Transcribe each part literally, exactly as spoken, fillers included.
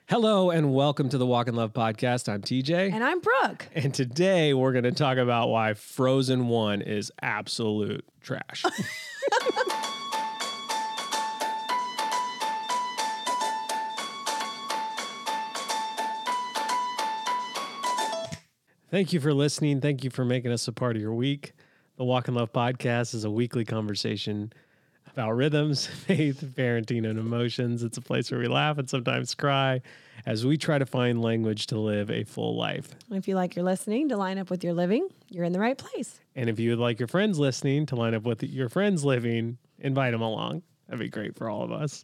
Hello and welcome to the Walk in Love podcast. I'm T J. And I'm Brooke. And today we're going to talk about why Frozen one is absolute trash. Thank you for listening. Thank you for making us a part of your week. The Walk in Love podcast is a weekly conversation about rhythms, faith, parenting, and emotions. It's a place where we laugh and sometimes cry as we try to find language to live a full life. If you like your listening to line up with your living, you're in the right place. And if you would like your friends listening to line up with your friends living, invite them along. That'd be great for all of us.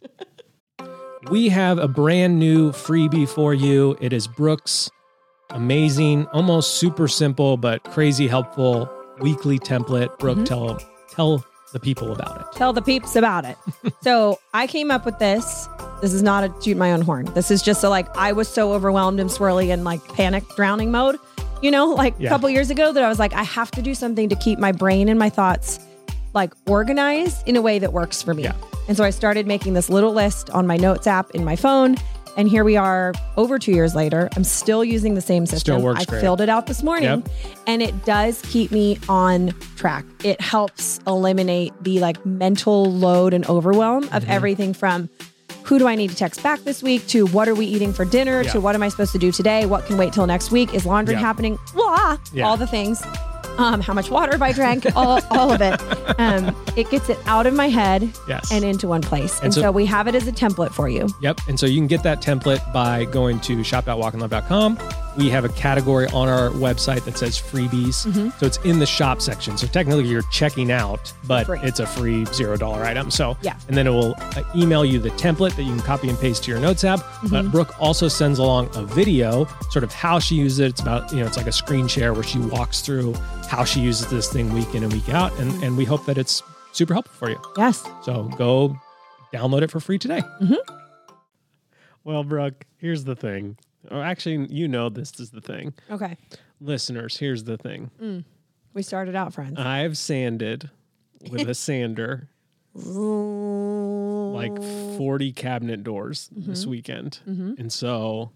We have a brand new freebie for you. It is Brooke's amazing, almost super simple, but crazy helpful weekly template. Brooke, mm-hmm. tell tell the people about it. Tell the peeps about it. So I came up with this. This is not a toot my own horn. This is just so like, I was so overwhelmed and swirly and like panic drowning mode, you know, like yeah. a couple years ago that I was like, I have to do something to keep my brain and my thoughts like organized in a way that works for me. Yeah. And so I started making this little list on my notes app in my phone. And here we are over two years later. I'm still using the same system. Still works I great. filled it out this morning yep. and it does keep me on track. It helps eliminate the like mental load and overwhelm of mm-hmm. everything from who do I need to text back this week to what are we eating for dinner yeah. to what am I supposed to do today? What can wait till next week? Is laundry yep. happening? Blah, yeah. all the things. Um, how much water have I drank? all, all of it. Um, it gets it out of my head yes. and into one place. And, and so, so we have it as a template for you. Yep. And so you can get that template by going to shop dot walk in love dot com. We have a category on our website that says freebies. Mm-hmm. So it's in the shop section. So technically you're checking out, but free. It's a free zero dollar item. So, yeah. and then it will email you the template that you can copy and paste to your notes app. Mm-hmm. But Brooke also sends along a video, sort of how she uses it. It's about, you know, it's like a screen share where she walks through how she uses this thing week in and week out. And, and we hope that it's super helpful for you. Yes. So go download it for free today. Mm-hmm. Well, Brooke, here's the thing. Or actually, you know this is the thing. Okay. Listeners, here's the thing. Mm. We started out friends. I've sanded with a sander like forty cabinet doors mm-hmm. this weekend. Mm-hmm. And so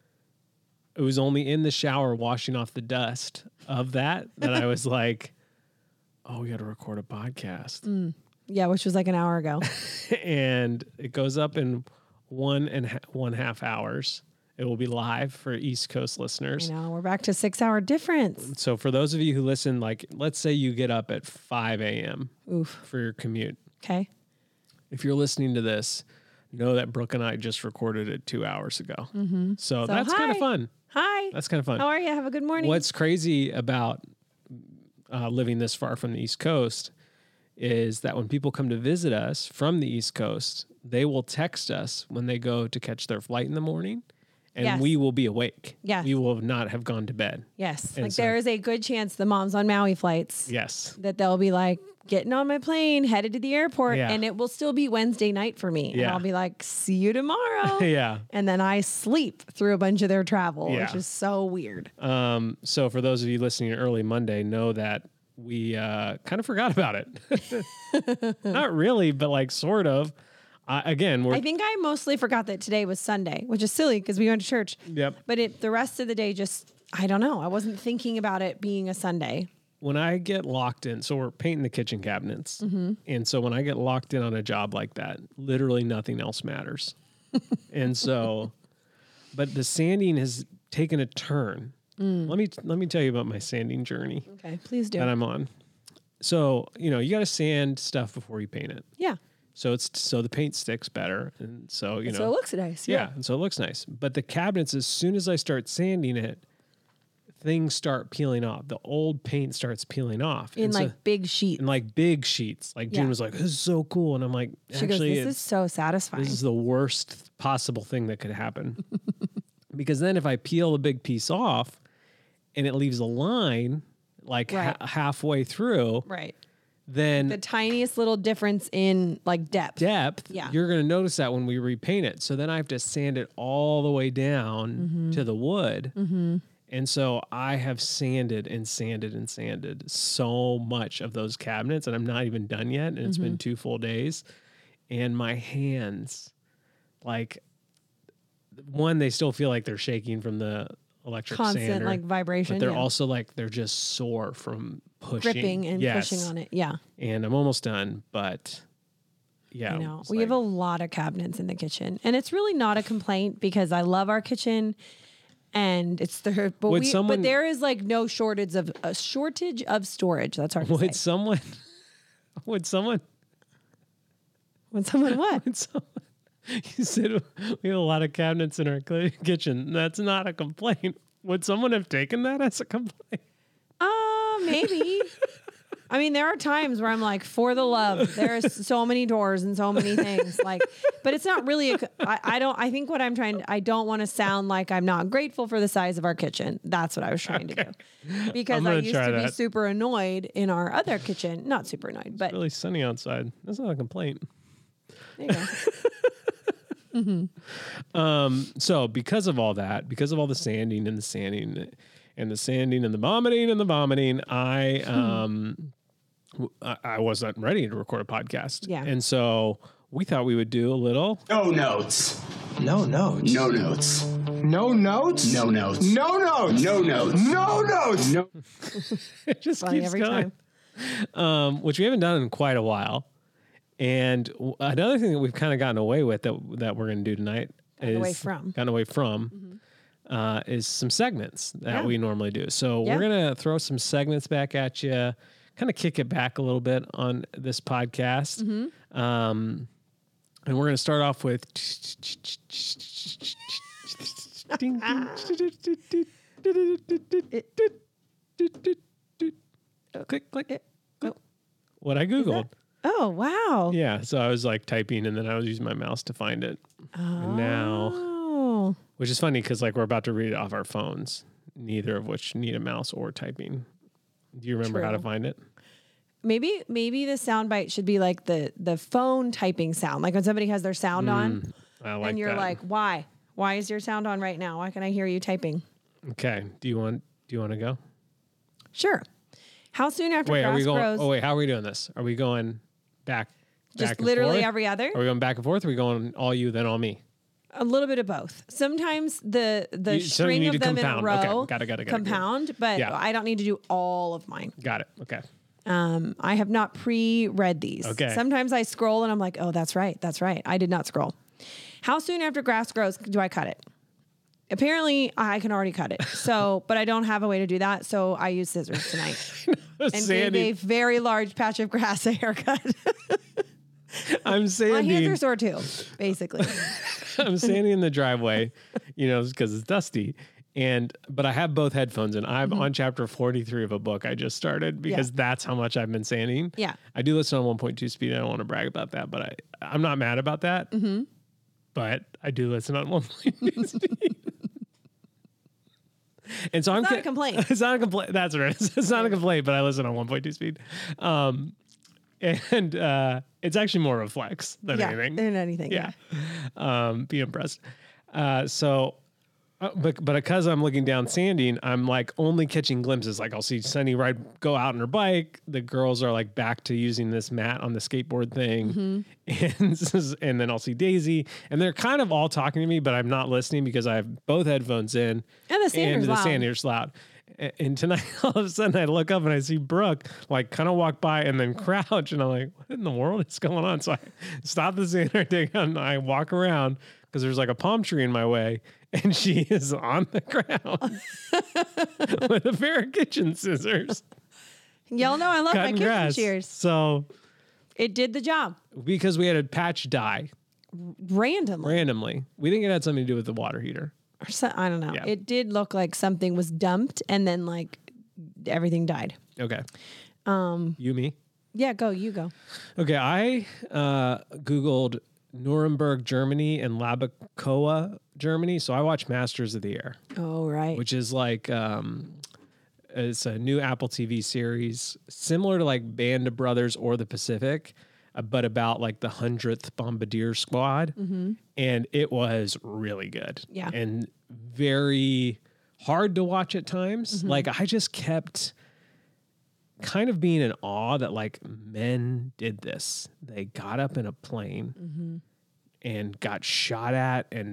it was only in the shower washing off the dust of that that I was like, oh, we got to record a podcast. Mm. Yeah, which was like an hour ago. And it goes up in one and ha- one half hours. It will be live for East Coast listeners. I know, we're back to six hour difference. So for those of you who listen, like, let's say you get up at five a.m. Oof. for your commute. Okay. If you're listening to this, know that Brooke and I just recorded it two hours ago. Mm-hmm. So, so that's kind of fun. Hi. That's kind of fun. How are you? Have a good morning. What's crazy about uh, living this far from the East Coast is that when people come to visit us from the East Coast, they will text us when they go to catch their flight in the morning. And yes. we will be awake. Yes. We will not have gone to bed. Yes. And like so, there is a good chance the moms on Maui flights. Yes. That they'll be like getting on my plane, headed to the airport, yeah. and it will still be Wednesday night for me. Yeah. And I'll be like, see you tomorrow. yeah. And then I sleep through a bunch of their travel, yeah. which is so weird. Um, so for those of you listening early Monday, know that we uh, kind of forgot about it. Not really, but like sort of. Uh, again, we're, I think I mostly forgot that today was Sunday, which is silly because we went to church. Yep. But it, the rest of the day, just, I don't know. I wasn't thinking about it being a Sunday. When I get locked in, so we're painting the kitchen cabinets. Mm-hmm. And so when I get locked in on a job like that, literally nothing else matters. And so, but the sanding has taken a turn. Mm. Let me, let me tell you about my sanding journey. Okay, please do. That I'm on. So, you know, you got to sand stuff before you paint it. Yeah. So it's so the paint sticks better, and so you and know. So it looks nice. Yeah. yeah, and so it looks nice. But the cabinets, as soon as I start sanding it, things start peeling off. The old paint starts peeling off in and like so, big sheets. in like big sheets. Like yeah. June was like, "This is so cool," and I'm like, she "Actually, goes, this is so satisfying. This is the worst possible thing that could happen." Because then if I peel a big piece off, and it leaves a line like right. ha- halfway through, right. then the tiniest little difference in like depth. Depth, yeah. you're going to notice that when we repaint it. So then I have to sand it all the way down mm-hmm. to the wood. Mm-hmm. And so I have sanded and sanded and sanded so much of those cabinets, and I'm not even done yet. And it's mm-hmm. been two full days. And my hands, like, one, they still feel like they're shaking from the electric constant sander, like vibration. but they're yeah. also like they're just sore from pushing, gripping and yes. pushing on it. Yeah. And I'm almost done, but yeah, I know. it's We like- have a lot of cabinets in the kitchen, and it's really not a complaint because I love our kitchen. And it's the but Would we someone- but there is like no shortage of a shortage of storage. That's hard to Would say. someone? Would someone? When someone what? Would someone? You said we have a lot of cabinets in our cl- kitchen. That's not a complaint. Would someone have taken that as a complaint? Uh, maybe. I mean, there are times where I'm like, for the love, there's so many doors and so many things. Like, but it's not really. A, I, I don't. I think what I'm trying. I don't want to sound like I'm not grateful for the size of our kitchen. That's what I was trying Okay. to do. Because I'm I gonna used try to be that. super annoyed in our other kitchen. Not super annoyed, but Really sunny outside. That's not a complaint. there you go. Um, so because of all that, because of all the sanding and the sanding and the sanding and the vomiting and the vomiting, I um w- I, I wasn't ready to record a podcast. Yeah. And so we thought we would do a little No notes. No notes. No notes. No notes? No notes. No notes. No notes. No notes. No. it just Funny keeps every going. Um, which we haven't done in quite a while. And w- another thing that we've kind of gotten away with that that we're going to do tonight Gotten is away from. gotten away from uh, is some segments that Yeah. we normally do. So Yeah. we're going to throw some segments back at you, kind of kick it back a little bit on this podcast. Mm-hmm. Um, and we're going to start off with ding, ding. click, click. Oh. What I Googled. Oh wow. Yeah, so I was like typing and then I was using my mouse to find it. And now, Oh. which is funny because like we're about to read it off our phones, neither of which need a mouse or typing. Do you remember how to True. find it? Maybe maybe the soundbite should be like the the phone typing sound, like when somebody has their sound on, I like and you're that. like, why? Why is your sound on right now? Why can I hear you typing? Okay, do you want do you want to go? Sure. How soon after Wait, grass are we going? grows? Oh wait, how are we doing this? Are we going back? just back and literally forth? every other. Are we going back and forth? Or are we going all you then all me? A little bit of both. Sometimes the the You- so you string need of to them compound. in a Okay, row got it, got it, got it, got it. compound, but Yeah. I don't need to do all of mine. Got it. Okay. Um, I have not pre-read these. Okay. Sometimes I scroll and I'm like, oh, that's right, that's right. I did not scroll. How soon after grass grows do I cut it? Apparently, I can already cut it. So, but I don't have a way to do that, so I use scissors tonight and gave Sandy, a very large patch of grass a haircut. I'm My Sandy. hands are sore too, basically. I'm standing in the driveway, you know, because it's dusty. And but I have both headphones and I'm on chapter forty-three of a book I just started because Mm-hmm. Yeah. that's how much I've been sanding. Yeah. I do listen on one point two speed. I don't want to brag about that, but I I'm not mad about that. Mm-hmm. But I do listen on one point two speed. And so I'm not ca- a complaint. It's not a complaint. That's right. It's not a complaint, but I listen on one point two speed. Um, and uh, it's actually more of a flex than yeah, anything. than anything. Yeah. Um, be impressed. Uh, so, uh, but, but because I'm looking down sanding, I'm like only catching glimpses. Like I'll see Sunny ride, go out on her bike. The girls are like back to using this mat on the skateboard thing. And, this is- and then I'll see Daisy and they're kind of all talking to me, but I'm not listening because I have both headphones in And the sander's and the loud. sander's loud. A- And tonight, all of a sudden, I look up and I see Brooke like kind of walk by and then crouch, and I'm like, "What in the world is going on?" So I stop the sander, take and I walk around because there's like a palm tree in my way, and she is on the ground with a pair of kitchen scissors Y'all know I love my cutting kitchen grass. shears. So It did the job because we had a patch die randomly. randomly, we think it had something to do with the water heater. Or so, I don't know. Yeah. It did look like something was dumped and then like everything died. Okay. Um, you me. Yeah, go, you go. Okay, I uh, Googled Nuremberg, Germany and Labacoa, Germany. So I watched Masters of the Air, Oh, right. which is like, um, it's a new Apple T V series, similar to like Band of Brothers or The Pacific, uh, but about like the hundredth Bombardier Squad. And it was really good. Yeah. And very hard to watch at times. Like I just kept kind of being in awe that like men did this. They got up in a plane and got shot at and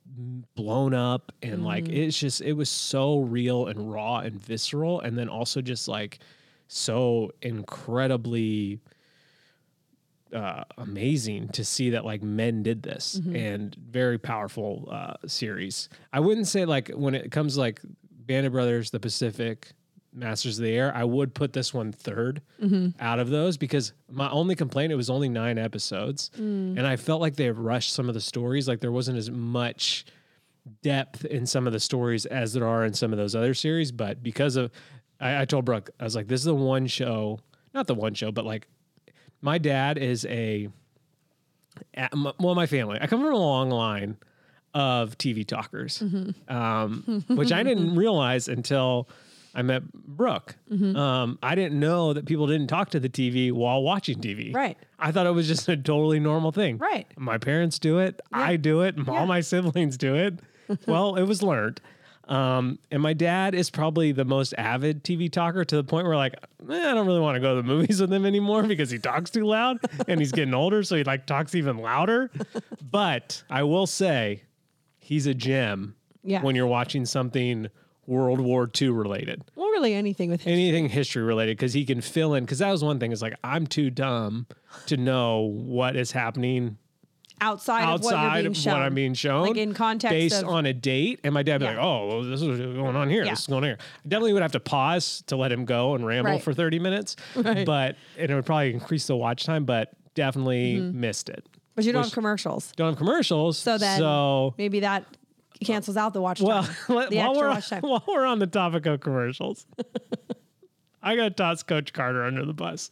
blown up and like it's just it was so real and raw and visceral, and then also just like so incredibly uh amazing to see that like men did this. Mm-hmm. And very powerful uh series. I wouldn't say like when it comes to like Band of Brothers, The Pacific, Masters of the Air, I would put this one third mm-hmm. out of those, because my only complaint, it was only nine episodes. Mm. And I felt like they rushed some of the stories. Like there wasn't as much depth in some of the stories as there are in some of those other series. But because of, I, I told Brooke, I was like, this is the one show, not the one show, but like my dad is a, well, my family, I come from a long line of T V talkers, mm-hmm. um, which I didn't realize until I met Brooke. Mm-hmm. Um, I didn't know that people didn't talk to the T V while watching T V. Right. I thought it was just a totally normal thing. Right. My parents do it. Yeah. I do it. Yeah. All my siblings do it. Well, it was learned. Um, and my dad is probably the most avid T V talker, to the point where like, eh, I don't really want to go to the movies with him anymore because he talks too loud and he's getting older. So he like talks even louder. But I will say he's a gem yeah. when you're watching something World War Two related. Well, really anything with history. Anything history related, because he can fill in. Because that was one thing, is like, I'm too dumb to know what is happening outside, outside of what you're being of shown. what I'm being shown. Like in context based of, on a date. And my dad would be yeah. like, oh, well, this is going on here. Yeah. This is going on here. I definitely would have to pause to let him go and ramble right. for thirty minutes. Right. But and it would probably increase the watch time, but definitely mm-hmm. missed it. But you don't Which, have commercials. Don't have commercials. So then so, maybe that cancels out the watch well, time. Well, the while, extra we're, watch time. while we're on the topic of commercials, I got to toss Coach Carter under the bus.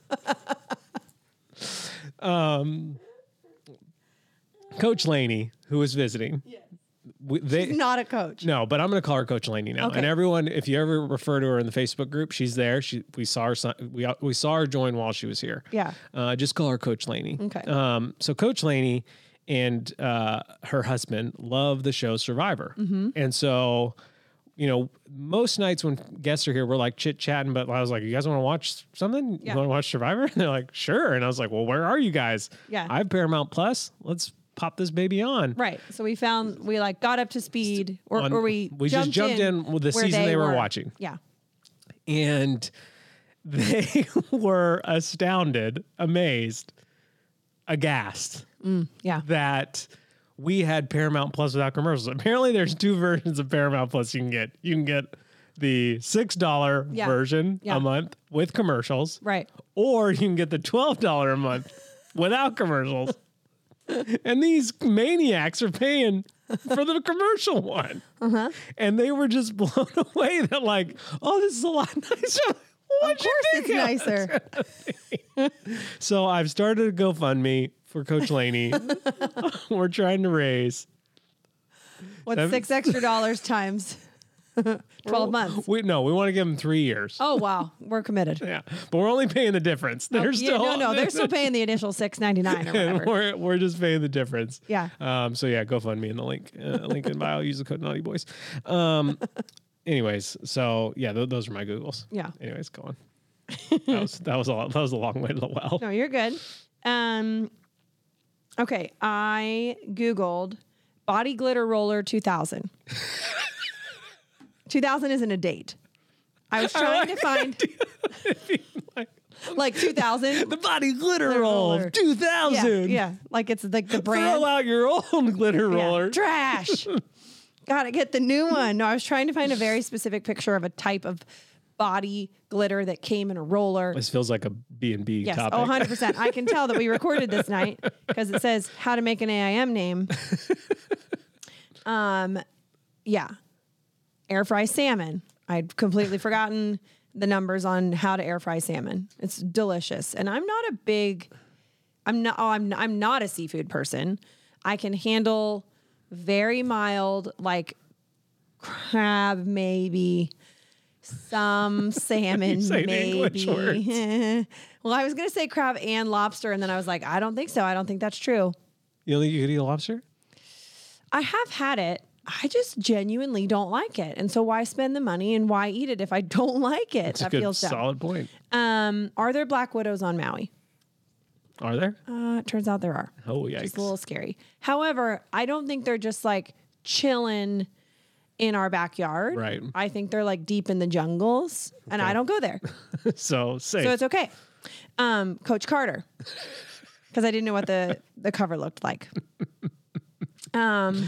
um, Coach Laney, who was visiting. Yes. We, they, she's not a coach. No, but I'm going to call her Coach Laney now. Okay. And everyone, if you ever refer to her in the Facebook group, she's there. She we saw her we we saw her join while she was here. Yeah. Uh, just call her Coach Laney. Okay. Um, so Coach Laney and uh, her husband love the show Survivor. Mm-hmm. And so, you know, most nights when guests are here, we're like chit chatting, but I was like, you guys want to watch something? Yeah. You want to watch Survivor? And they're like, sure. And I was like, well, where are you guys? Yeah. I have Paramount Plus. Let's pop this baby on. Right. So we found, we like got up to speed or, on, or we, we jumped just jumped in, in with the season they, they were, were watching. Yeah. And they were astounded, amazed, aghast. Mm, yeah. That we had Paramount Plus without commercials. Apparently there's two versions of Paramount Plus you can get. You can get the six dollars yeah. version yeah. a month with commercials. Right. Or you can get the twelve dollars a month without commercials. And these maniacs are paying for the commercial one. Uh-huh. And they were just blown away that like, oh, this is a lot nicer. Of course it's nicer. So I've started a GoFundMe for Coach Laney. We're trying to raise. What's seven, six extra dollars times twelve months? We no, we want to give them three years. Oh wow, we're committed. Yeah, but we're only paying the difference. They're oh, yeah, still no, no, they're still paying the initial six ninety nine or whatever. we're we're just paying the difference. Yeah. Um. So yeah, GoFundMe in the link, uh, link in bio. Use the code Naughty Boys. Um. Anyways, so yeah, th- those are my Googles. Yeah. Anyways, go on. That was that was a that was a long way to the well. No, you're good. Um. Okay, I Googled body glitter roller two thousand. two thousand isn't a date. I was trying like to find like, like two thousand. The body glitter roller two thousand. Yeah, yeah, like it's like the brand. Throw out your old glitter roller. Yeah. Trash. Gotta get the new one. No, I was trying to find a very specific picture of a type of body glitter that came in a roller. This feels like a B and B yes. topic. Oh, one hundred percent. I can tell that we recorded this night because it says how to make an A I M name. um, yeah. Air fry salmon. I'd completely forgotten the numbers on how to air fry salmon. It's delicious. And I'm not a big, I'm not, oh, I'm, I'm not a seafood person. I can handle very mild, like crab, maybe some salmon, maybe. Well, I was going to say crab and lobster. And then I was like, I don't think so. I don't think that's true. You don't think you could eat a lobster? I have had it. I just genuinely don't like it. And so why spend the money and why eat it if I don't like it? That's that a good, feels dumb. solid point. Um, are there black widows on Maui? Are there? Uh, it turns out there are. Oh, yikes. It's a little scary. However, I don't think they're just like chilling in our backyard. Right. I think they're like deep in the jungles, and Okay. I don't go there. so safe. So it's okay. Um, Coach Carter, because I didn't know what the, the cover looked like. Um,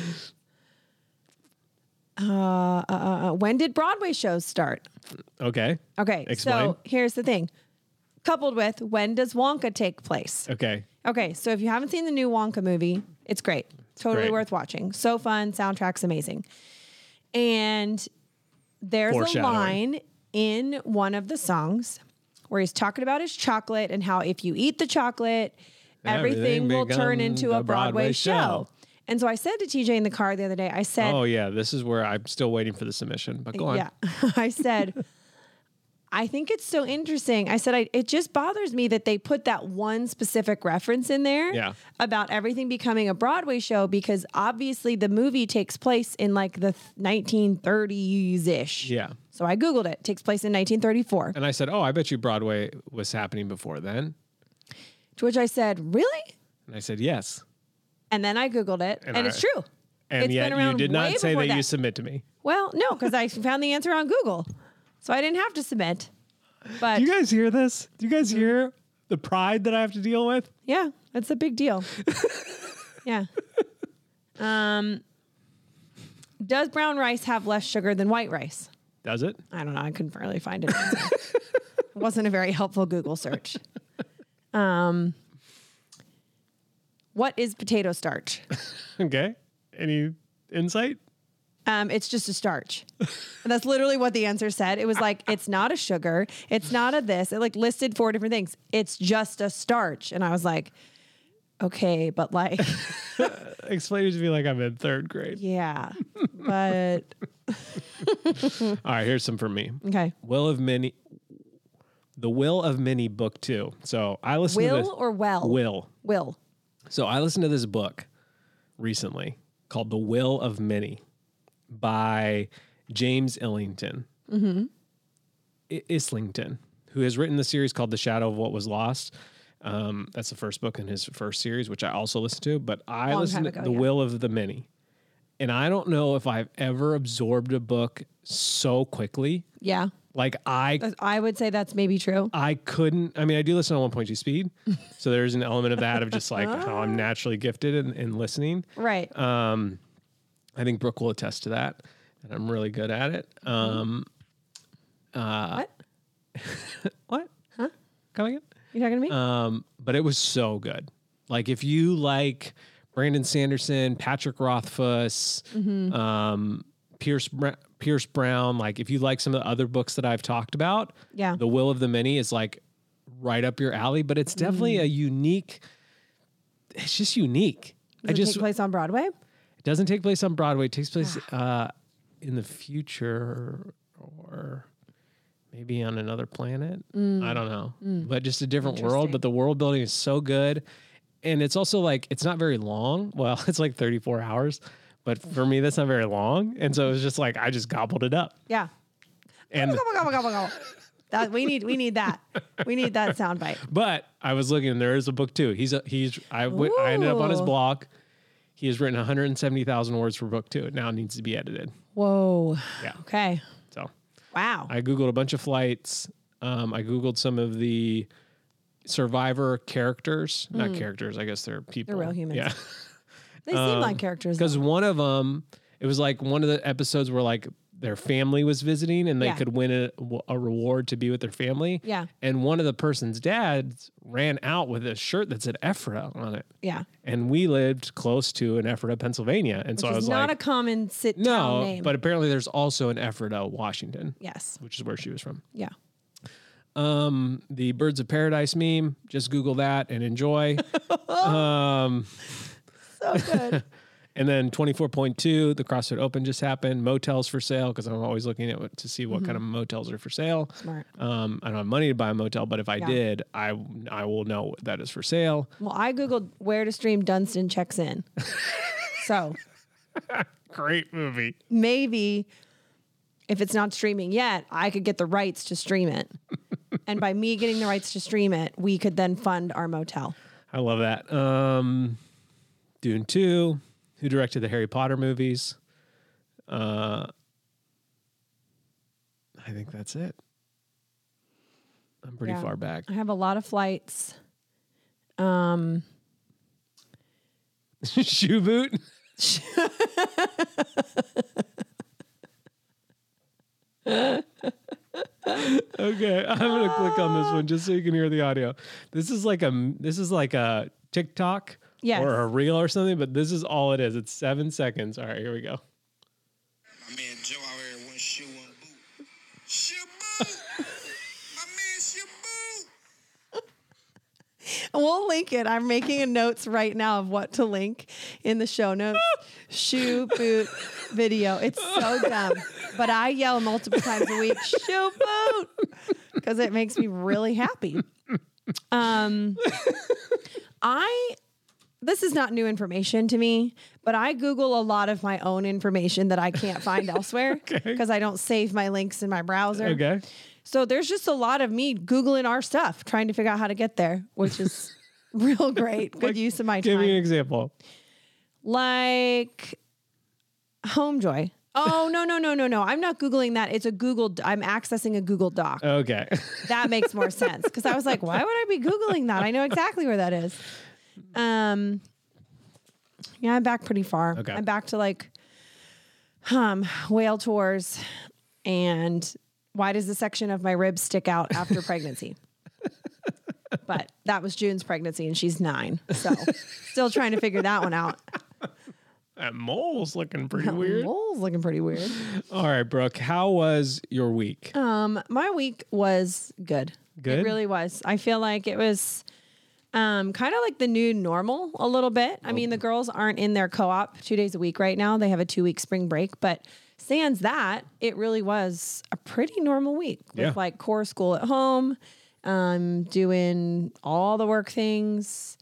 uh, uh, uh, when did Broadway shows start? okay. Okay, Explain. so here's the thing. Coupled with, when does Wonka take place? Okay. Okay, so if you haven't seen the new Wonka movie, it's great. Totally great. worth watching. So fun. Soundtrack's amazing. And there's a Foreshadowing. line in one of the songs where he's talking about his chocolate and how if you eat the chocolate, everything, Everything will turn becomes into a a Broadway, Broadway show. show. And so I said to T J in the car the other day, I said, Oh yeah, this is where I'm still waiting for the submission. But go on. yeah, I said, I think it's so interesting. I said, I, it just bothers me that they put that one specific reference in there Yeah. about everything becoming a Broadway show, because obviously the movie takes place in like the nineteen thirties ish. Yeah. So I Googled it. It takes place in nineteen thirty-four. And I said, "Oh, I bet you Broadway was happening before then." To which I said, really? And I said, "Yes." And then I Googled it, and, And it's I- true. And It's yet been you around did way not say before that, you that. submit to me. Well, no, because I found the answer on Google. So I didn't have to submit. But Do you guys hear this? Do you guys hear the pride that I have to deal with? yeah, it's a big deal. yeah. Um, does brown rice have less sugar than white rice? Does it? I don't know. I couldn't really find it. It wasn't a very helpful Google search. Um, what is potato starch? Okay. Any insight? Um, it's just a starch. And that's literally what the answer said. It was like, it's not a sugar. It's not a this. It like listed four different things. It's just a starch. And I was like, okay, but like, Explain it to me like I'm in third grade. yeah, but All right, here's some for me. okay. Will of Many, The Will of Many, book two. So I listened to Will this. or well? Will. Will. So I listened to this book recently called The Will of Many by James Illington. Mm-hmm. I- Islington, who has written the series called The Shadow of What Was Lost. Um, that's the first book in his first series, which I also listened to. But I Long listened time to ago, The yeah. Will of the Many. And I don't know if I've ever absorbed a book so quickly. Yeah. Like I That's- I would say that's maybe true. I couldn't. I mean, I do listen on one point two speed, so there's an element of that of just like how I'm naturally gifted in, in listening. Right. Um, I think Brooke will attest to that, and I'm really good at it. Um, what? what? Huh? Come again? You talking to me? Um, but it was so good. Like if you like Brandon Sanderson, Patrick Rothfuss, Mm-hmm. um, Pierce Br- Pierce Brown, like if you like some of the other books that I've talked about, Yeah. The Will of the Many is like right up your alley. But it's definitely Mm. a unique. It's just unique. Does I it just take place on Broadway? it doesn't take place on Broadway. It takes place uh, in the future or maybe on another planet. I don't know, but just a different world. Interesting. But the world building is so good. And it's also like, it's not very long. Well, it's like thirty-four hours, but for me, that's not very long. And so it was just like, I just gobbled it up. Yeah. And, Gobble, gobble, gobble, gobble. That we need. We need that. We need that soundbite. but I was looking and there is a book too. He's, a, he's, I went, I ended up on his Ooh. blog. He has written one hundred seventy thousand words for book two. It now needs to be edited. Whoa. Yeah. Okay. So Wow. I Googled a bunch of flights. Um, I Googled some of the Survivor characters, not characters. I guess they're people. Hmm. They're real humans. Yeah. They seem like characters. Because though. one of them, it was like one of the episodes where like their family was visiting and they Yeah. could win a, a reward to be with their family. Yeah. And one of the person's dads ran out with a shirt that said Ephrata on it. Yeah. And we lived close to an Ephrata, Pennsylvania. And so I Which was is not like, a common sit no, town name. but apparently there's also an Ephrata, Washington, yes. which is where she was from. Yeah. Um, the Birds of Paradise meme, just Google that and enjoy. um, So good. and then twenty-four point two, the CrossFit Open just happened. Motels for sale, because I'm always looking at what, to see what kind of motels are for sale. Smart. Um, I don't have money to buy a motel, but if I Yeah. did, I I will know that is for sale. Well, I googled where to stream Dunstan Checks In. So Great movie. maybe if it's not streaming yet, I could get the rights to stream it. And by me getting the rights to stream it, we could then fund our motel. I love that. Um, Dune two, who directed the Harry Potter movies? Uh, I think that's it. I'm pretty Yeah. far back. I have a lot of flights. Um, Shoe boot. Okay, I'm gonna click on this one just so you can hear the audio. This is like a this is like a TikTok Yes. or a reel or something, but this is all it is. It's seven seconds. All right, here we go. My man Joe out here, one shoe, one boot. Shoe boot! My man shoe boot! We'll link it. I'm making a notes right now of what to link in the show notes. Shoe boot video. It's so dumb, but I yell multiple times a week, shoe boot, because it makes me really happy. Um, I, this is not new information to me, but I Google a lot of my own information that I can't find elsewhere because I don't save my links in my browser. Okay. So there's just a lot of me Googling our stuff, trying to figure out how to get there, which is real great. Good Like, use of my Give time. me an example. Like Homejoy. Oh, no, no, no, no, no. I'm not Googling that. It's a Google, I'm accessing a Google Doc. Okay. That makes more sense. Because I was like, why would I be Googling that? I know exactly where that is. Um, yeah, I'm back pretty far. Okay. I'm back to like um, whale tours and why does the section of my ribs stick out after pregnancy? But that was June's pregnancy and she's nine. So still trying to figure that one out. That mole's looking pretty weird. Mole's looking pretty weird. All right, Brooke, how was your week? Um, my week was good. Good? It really was. I feel like it was um, kind of like the new normal a little bit. I mean, the girls aren't in their co-op two days a week right now. They have a two week spring break, but sans that, it really was a pretty normal week with Yeah. like core school at home, um, doing all the work things.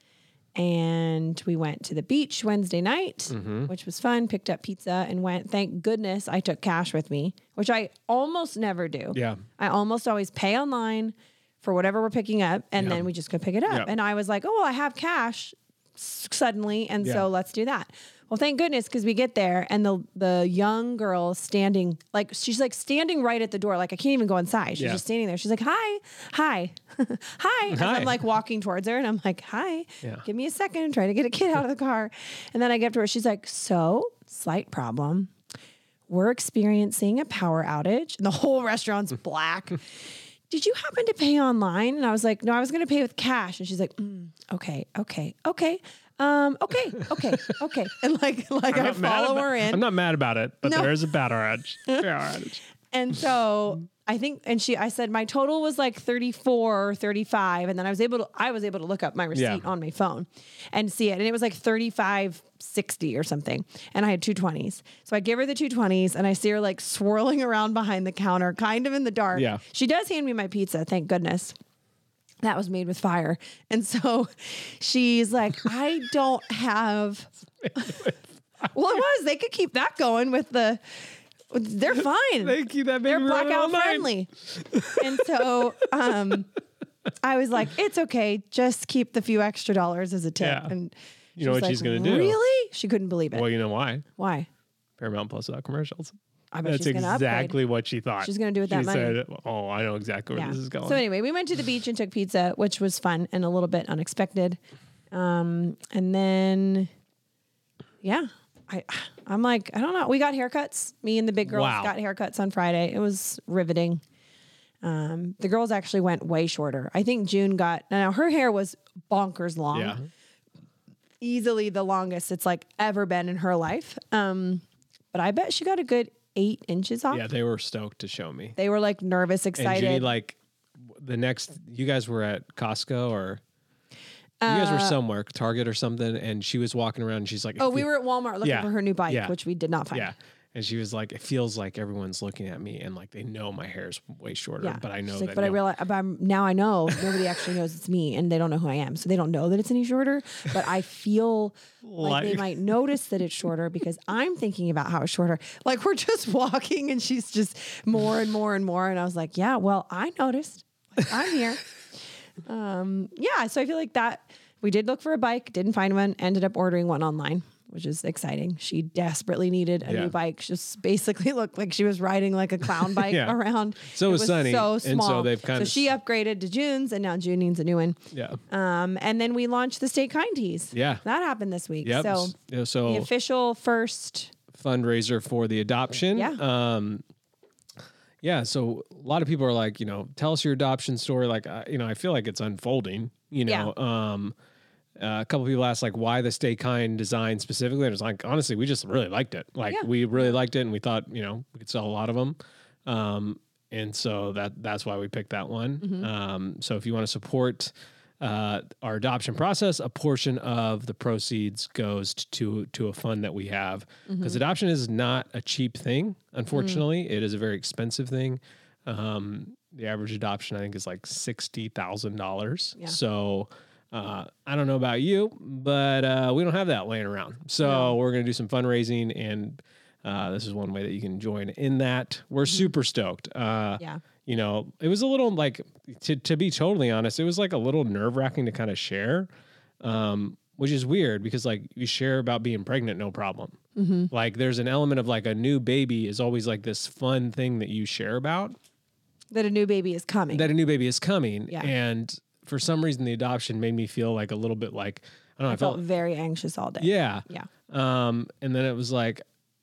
And we went to the beach Wednesday night, Mm-hmm. which was fun, picked up pizza and went. Thank goodness I took cash with me, which I almost never do. Yeah. I almost always pay online for whatever we're picking up and Yeah. then we just go pick it up. Yeah. And I was like, oh, well, I have cash s- suddenly. And Yeah. so let's do that. Well, thank goodness, because we get there and the the young girl standing, like she's like standing right at the door. Like I can't even go inside. She's Yeah. just standing there. She's like, hi, hi, hi. As Hi. I'm like walking towards her and I'm like, hi, Yeah. give me a second. Try to get a kid out of the car. And then I get up to her. She's like, so slight problem. We're experiencing a power outage and the whole restaurant's black. Did you happen to pay online? And I was like, no, I was going to pay with cash. And she's like, mm, okay, okay, okay. Um, okay, okay, okay. And like, like I'm I not mad follow about- her in. I'm not mad about it, but No. there is a power outage. Power outage. And so I think, and she, I said, my total was like thirty-four or thirty-five. And then I was able to, I was able to look up my receipt Yeah. on my phone and see it. And it was like thirty-five sixty or something. And I had two twenties. So I give her the two twenties and I see her like swirling around behind the counter, kind of in the dark. Yeah. She does hand me my pizza. Thank goodness. That was made with fire. And so she's like, I don't have, well, it was, they could keep that going with the, they're fine. Thank you. That They're baby running all blackout night. friendly. And so um, I was like, it's okay. Just keep the few extra dollars as a tip. Yeah. And You she know was what she's like, gonna do? Really? She couldn't believe it. Well, you know why? Why? Paramount Plus without commercials. I bet That's she's gonna upgrade. exactly what she thought. She's gonna do with she that money. said, oh, I know exactly where Yeah. this is going. So anyway, we went to the beach and took pizza, which was fun and a little bit unexpected. Um, and then, yeah, I, I'm like, I don't know. We got haircuts. Me and the big girls Wow. got haircuts on Friday. It was riveting. Um, the girls actually went way shorter. I think June got, now her hair was bonkers long. yeah. Easily the longest it's like ever been in her life. Um, but I bet she got a good eight inches off. Yeah, they were stoked to show me. They were like nervous, And excited. Judy, like, the next, you guys were at Costco or you guys were somewhere, Target or something, and she was walking around and she's like, oh, "It we fe- were at Walmart looking Yeah. for her new bike, Yeah. which we did not find. Yeah. And she was like, it feels like everyone's looking at me and like they know my hair's way shorter, Yeah. but I know She's that. like, but I no- realize, but I'm, now I know nobody actually knows it's me and they don't know who I am. So they don't know that it's any shorter, but I feel like they Like- might notice that it's shorter because I'm thinking about how it's shorter. Like we're just walking and she's just more and more and more. And I was like, yeah, well, I noticed. Like, I'm here. um, yeah. So I feel like that we did look for a bike, didn't find one, ended up ordering one online, which is exciting. She desperately needed a Yeah. new bike. She just basically looked like she was riding like a clown bike Yeah. around. So it was Sunny, so and so small. they've kind so of- she upgraded to June's, and now June needs a new one. Yeah. Um, and then we launched the Stay Kind tees. Yeah. That happened this week. Yep. So Yeah, the so official first. fundraiser for the adoption. Yeah. Um, yeah. So a lot of people are like, you know, tell us your adoption story. Like, uh, you know, I feel like it's unfolding, you know, um, uh, a couple people asked like why the Stay Kind design specifically. And it's like, honestly, we just really liked it. Like Yeah. we really liked it. And we thought, you know, we could sell a lot of them. Um, and so that, that's why we picked that one. Mm-hmm. Um, so if you want to support, uh, our adoption process, a portion of the proceeds goes to to a fund that we have, because Mm-hmm. adoption is not a cheap thing. Unfortunately, Mm. it is a very expensive thing. Um, the average adoption, I think, is like sixty thousand dollars. Yeah. So uh, I don't know about you, but uh, we don't have that laying around. So No. we're going to do some fundraising, and uh, this is one way that you can join in that. We're super stoked. Uh, Yeah. You know, it was a little like, to, to be totally honest, it was like a little nerve wracking to kind of share, um, which is weird because like you share about being pregnant, no problem. Mm-hmm. Like there's an element of like a new baby is always like this fun thing that you share about, That a new baby is coming. that a new baby is coming. Yeah. And for some reason, the adoption made me feel like a little bit like, I don't know, I, I felt felt, very anxious all day. yeah. Yeah. Um, and then it was like,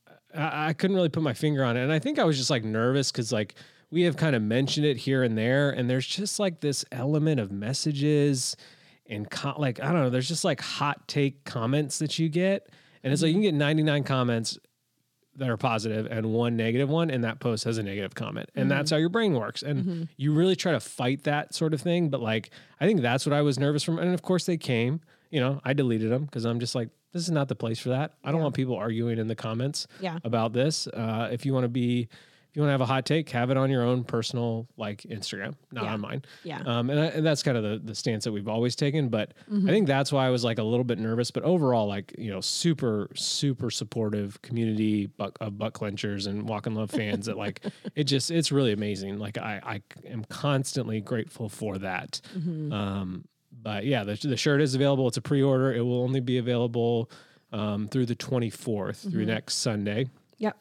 I, I couldn't really put my finger on it. And I think I was just like nervous because like we have kind of mentioned it here and there. And there's just like this element of messages and co- like, I don't know, there's just like hot take comments that you get. And it's like you can get ninety-nine comments that are positive and one negative one, and that post has a negative comment. And that's how your brain works. And you really try to fight that sort of thing. But like, I think that's what I was nervous from. And of course they came, you know, I deleted them because I'm just like, this is not the place for that. I don't Yeah. want people arguing in the comments Yeah. about this. Uh, if you want to be, if you want to have a hot take, have it on your own personal like Instagram, not Yeah. on mine. Yeah. Um, and, I, and that's kind of the, the stance that we've always taken. But I think that's why I was like a little bit nervous. But overall, like, you know, super, super supportive community buck, of butt clenchers and Walk and Love fans that like, it just, it's really amazing. Like I, I am constantly grateful for that. Um, but yeah, the, the shirt is available. It's a pre-order. It will only be available um, through the twenty-fourth, through next Sunday. Yep.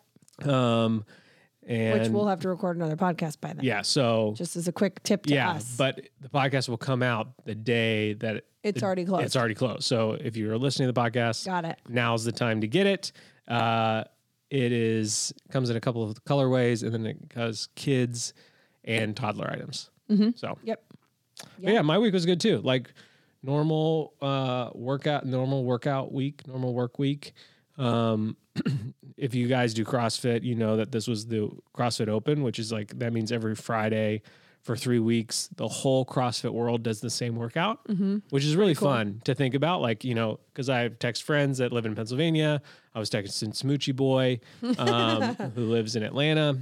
Um, and Which we'll have to record another podcast by then. yeah, so Just as a quick tip to yeah, us. but the podcast will come out the day that it, It's the- already closed. It's already closed. So if you're listening to the podcast, Got it. now's the time to get it. Uh, it is comes in a couple of colorways, and then it has kids and toddler items. Mm-hmm. So Yep. But yeah, my week was good too. Like normal uh, workout, normal workout week, normal work week. Um, if you guys do CrossFit, you know that this was the CrossFit Open, which is like, that means every Friday for three weeks, the whole CrossFit world does the same workout, Mm-hmm. which is really fun to think about. Like, you know, because I have text friends that live in Pennsylvania. I was texting Smoochie Boy, um, who lives in Atlanta.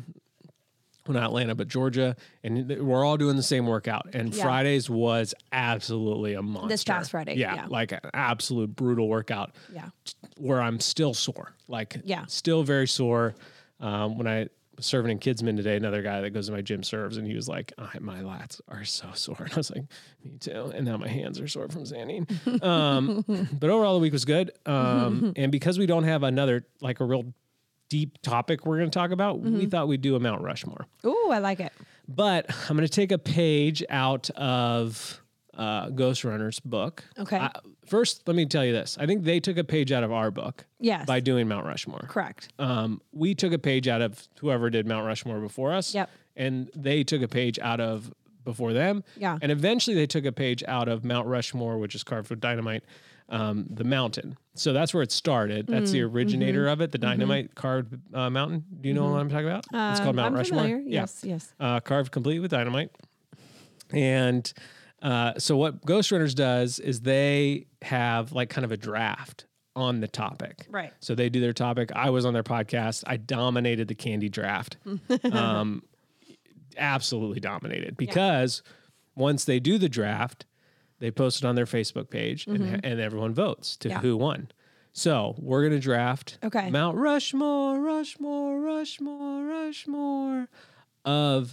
Well, not Atlanta, but Georgia. And th- we're all doing the same workout. And Yeah. Fridays was absolutely a monster. This past Friday, Yeah, yeah. like an absolute brutal workout Yeah. where I'm still sore. Like, Yeah. still very sore. Um, when I was serving in Kidsman today, another guy that goes to my gym serves, and he was like, oh, my lats are so sore. And I was like, me too. And now my hands are sore from standing. Um, but overall, the week was good. Um, and because we don't have another, like a real deep topic we're going to talk about, we thought we'd do a Mount Rushmore. Ooh, I like it. But I'm going to take a page out of uh, Ghost Runner's book. Okay. Uh, first, let me tell you this. I think they took a page out of our book Yes. by doing Mount Rushmore. Correct. Um, we took a page out of whoever did Mount Rushmore before us. Yep. And they took a page out of before them. Yeah. And eventually they took a page out of Mount Rushmore, which is carved with dynamite, um, the mountain. So that's where it started. That's Mm, the originator mm-hmm. of it, the dynamite carved uh, mountain. Do you know what I'm talking about? it's called Mount I'm Rushmore. familiar. Yeah. Yes, yes. Uh, carved complete with dynamite. And uh, so what Ghost Runners does is they have like kind of a draft on the topic. Right. So they do their topic. I was on their podcast. I dominated the candy draft. um, absolutely dominated because once they do the draft, they post it on their Facebook page and, and everyone votes to Yeah. who won. So we're going to draft Okay. Mount Rushmore, Rushmore, Rushmore, Rushmore of